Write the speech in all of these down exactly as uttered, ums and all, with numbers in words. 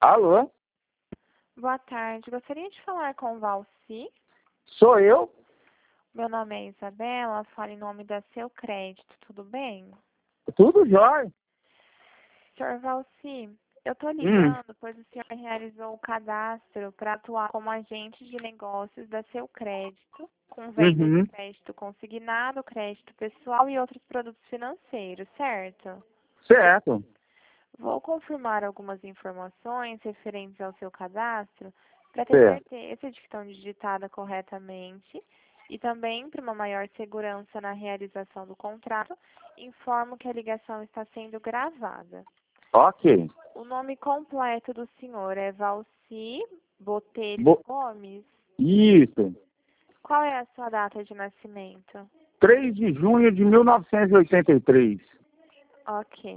Alô? Boa tarde. Gostaria de falar com o Valci. Sou eu? Meu nome é Isabela, falo em nome da Seu Crédito, tudo bem? Tudo jóia. senhor Valci, eu estou Hum, ligando pois o senhor realizou o cadastro para atuar como agente de negócios da Seu Crédito, com venda de uhum, crédito consignado, crédito pessoal e outros produtos financeiros, certo? certo. Vou confirmar algumas informações referentes ao seu cadastro para ter Certo. certeza de que estão digitadas corretamente e também para uma maior segurança na realização do contrato, informo que a ligação está sendo gravada. Ok. O nome completo do senhor é Valci Botelho Bo- Gomes. Isso. Qual é a sua data de nascimento? três de junho de mil novecentos e oitenta e três. Ok.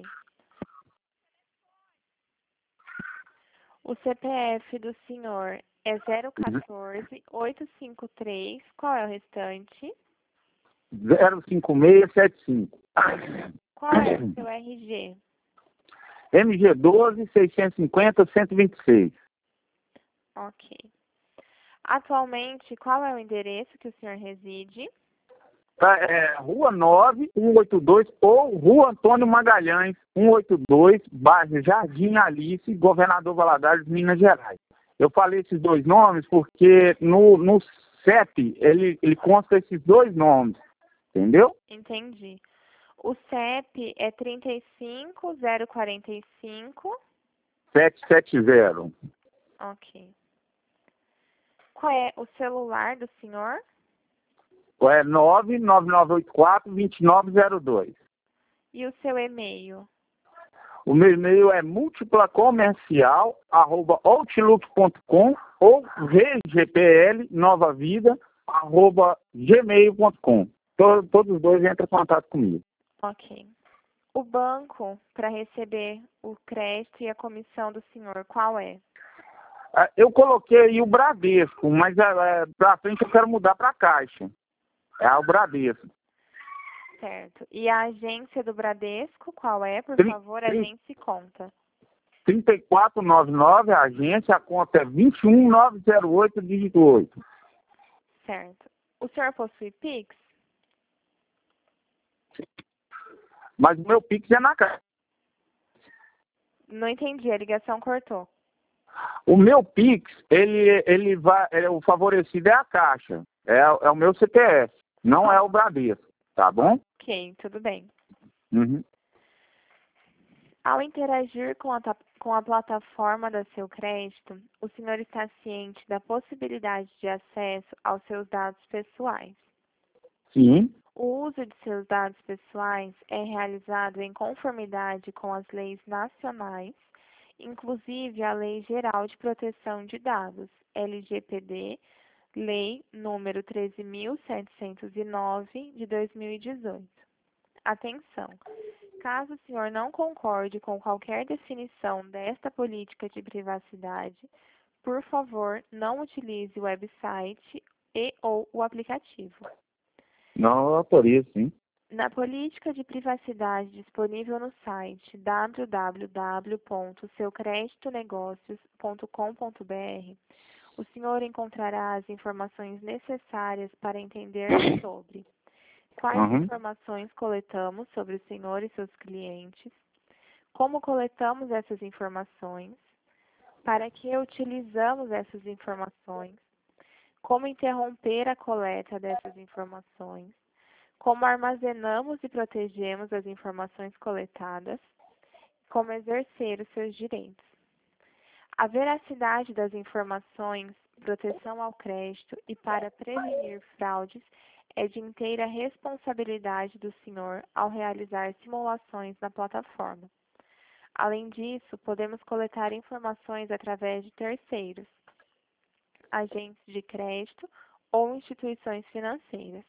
O C P F do senhor é zero um quatro, oito cinco três. Qual é o restante? zero cinco seis sete cinco. Qual é o seu R G? M G doze, seiscentos e cinquenta, cento e vinte e seis. Ok. Atualmente, qual é o endereço que o senhor reside? Tá, é, Rua nove, cento e oitenta e dois ou Rua Antônio Magalhães, cento e oitenta e dois, bairro Jardim Alice, Governador Valadares, Minas Gerais. Eu falei esses dois nomes porque no, no C E P ele, ele consta esses dois nomes, entendeu? Entendi. O C E P é trinta e cinco zero quarenta e cinco. setecentos e setenta. Ok. Qual é o celular do senhor? É nove nove nove oito quatro, dois nove zero dois. E o seu e-mail? O meu e-mail é multiplacomercial, arroba outlook ponto com ou vgpl nova vida, arroba gmail ponto com. Todos, todos os dois entram em contato comigo. Ok. O banco para receber o crédito e a comissão do senhor, qual é? Ah, eu coloquei aí o Bradesco, mas é, para frente eu quero mudar para a Caixa. É o Bradesco. Certo. E a agência do Bradesco, qual é? Por Tri- favor, tri- agência e conta. trinta e quatro noventa e nove, a agência, a conta é vinte e um mil novecentos e oito, dígito oito. Certo. O senhor possui Pix? Mas o meu Pix é na Caixa. Não entendi, a ligação cortou. O meu Pix, ele, ele vai, é, o favorecido é a Caixa. É, é o meu C P F, não é o Bradesco, tá bom? Ok, tudo bem. Uhum. Ao interagir com a, ta- com a plataforma da Seu Crédito, o senhor está ciente da possibilidade de acesso aos seus dados pessoais. Sim, O uso de seus dados pessoais é realizado em conformidade com as leis nacionais, inclusive a Lei Geral de Proteção de Dados, L G P D, Lei número treze mil setecentos e nove, de dois mil e dezoito. Atenção! Caso o senhor não concorde com qualquer definição desta política de privacidade, por favor, não utilize o website e ou o aplicativo. não eu autorizo, sim. Na política de privacidade disponível no site w w w ponto seu crédito negócios ponto com ponto b r, o senhor encontrará as informações necessárias para entender sobre quais Uhum. informações coletamos sobre o senhor e seus clientes, como coletamos essas informações, para que utilizamos essas informações, como interromper a coleta dessas informações, como armazenamos e protegemos as informações coletadas, como exercer os seus direitos. A veracidade das informações, proteção ao crédito e para prevenir fraudes é de inteira responsabilidade do senhor ao realizar simulações na plataforma. Além disso, podemos coletar informações através de terceiros, agentes de crédito ou instituições financeiras.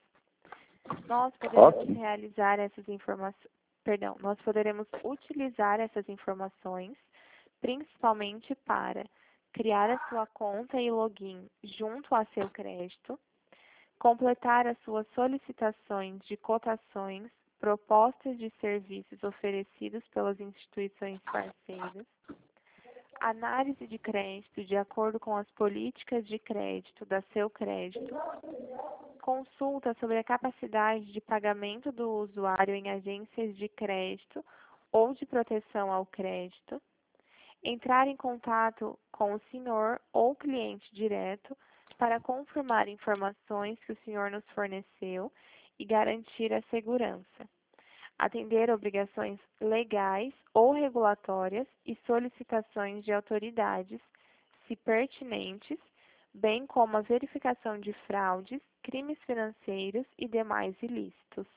Nós poderemos Ótimo. realizar essas informações, perdão, nós poderemos utilizar essas informações principalmente para criar a sua conta e login junto a seu crédito, completar as suas solicitações de cotações, propostas de serviços oferecidos pelas instituições parceiras, análise de crédito de acordo com as políticas de crédito da Seu Crédito, consulta sobre a capacidade de pagamento do usuário em agências de crédito ou de proteção ao crédito, entrar em contato com o senhor ou cliente direto para confirmar informações que o senhor nos forneceu e garantir a segurança, atender obrigações legais ou regulatórias e solicitações de autoridades, se pertinentes, bem como a verificação de fraudes, crimes financeiros e demais ilícitos.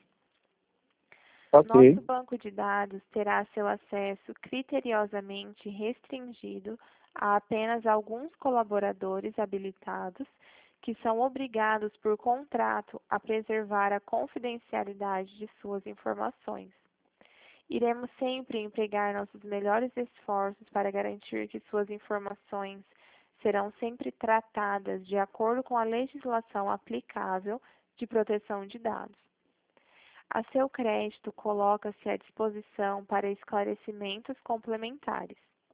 Ok. Nosso banco de dados terá seu acesso criteriosamente restringido a apenas alguns colaboradores habilitados que são obrigados por contrato a preservar a confidencialidade de suas informações. Iremos sempre empregar nossos melhores esforços para garantir que suas informações serão sempre tratadas de acordo com a legislação aplicável de proteção de dados. A Seu Crédito coloca-se à disposição para esclarecimentos complementares.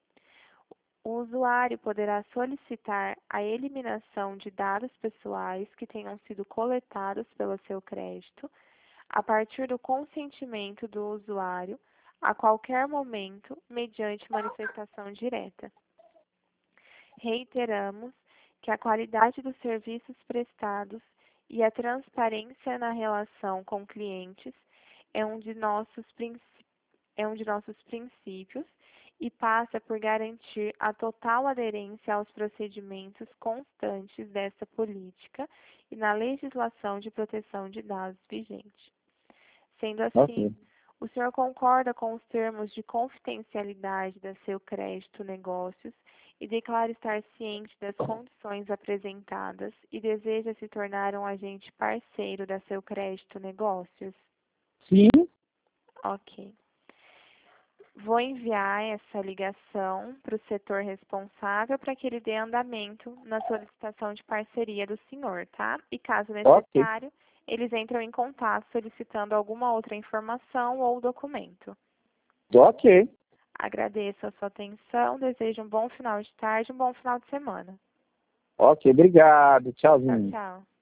O usuário poderá solicitar a eliminação de dados pessoais que tenham sido coletados pelo Seu Crédito a partir do consentimento do usuário a qualquer momento, mediante manifestação direta. Reiteramos que a qualidade dos serviços prestados e a transparência na relação com clientes é um de nossos, é um de nossos princípios e passa por garantir a total aderência aos procedimentos constantes dessa política e na legislação de proteção de dados vigente. Sendo assim, Ok. o senhor concorda com os termos de confidencialidade da Seu Crédito Negócios e declara estar ciente das condições apresentadas e deseja se tornar um agente parceiro da Seu Crédito Negócios? Sim. Ok. Vou enviar essa ligação para o setor responsável para que ele dê andamento na solicitação de parceria do senhor, tá? E caso necessário, eles entram em contato solicitando alguma outra informação ou documento. Ok. Agradeço a sua atenção, desejo um bom final de tarde e um bom final de semana. Ok, obrigado. Tchau, Tchauzinho. tchau.